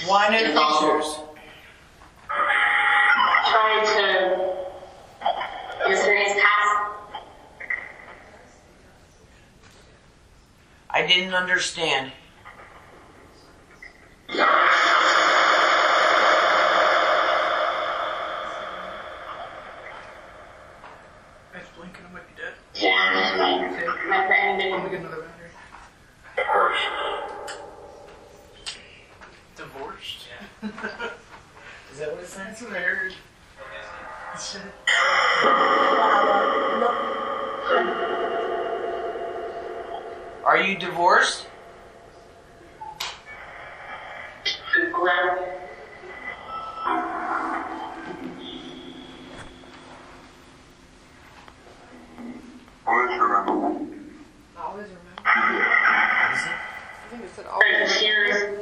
Why no pictures? Trying to experience past. I didn't understand. It's blinking, I might be dead. My friend I'm gonna didn't. get another battery. Divorced? Is that what it says? That's what I heard. Are you divorced? Always remember. Always remember. Is it? I think it said always remember. Tears.